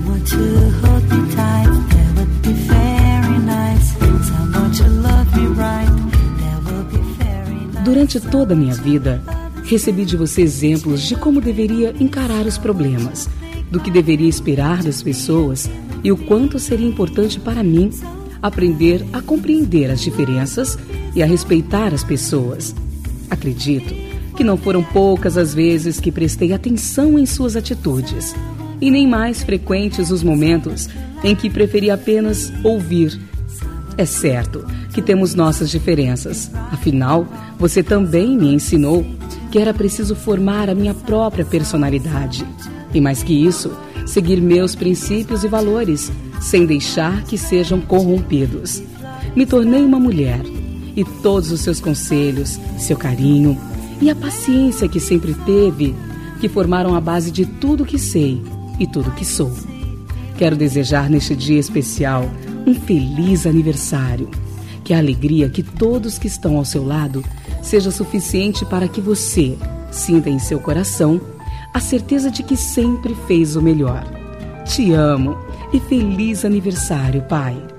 Someone to hold me tight, that would be very nice. Someone to love me right, that would be very nice. Durante toda a minha vida, recebi de você exemplos de como deveria encarar os problemas, do que deveria esperar das pessoas e o quanto seria importante para mim aprender a compreender as diferenças e a respeitar as pessoas. Acredito que não foram poucas as vezes que prestei atenção em suas atitudes, e nem mais frequentes os momentos em que preferi apenas ouvir. É certo que temos nossas diferenças, afinal, você também me ensinou que era preciso formar a minha própria personalidade. E mais que isso, seguir meus princípios e valores, sem deixar que sejam corrompidos. Me tornei uma mulher, e todos os seus conselhos, seu carinho e a paciência que sempre teve, que formaram a base de tudo que sei e tudo que sou. Quero desejar neste dia especial um feliz aniversário. Que a alegria que todos que estão ao seu lado seja suficiente para que você sinta em seu coração a certeza de que sempre fez o melhor. Te amo e feliz aniversário, pai.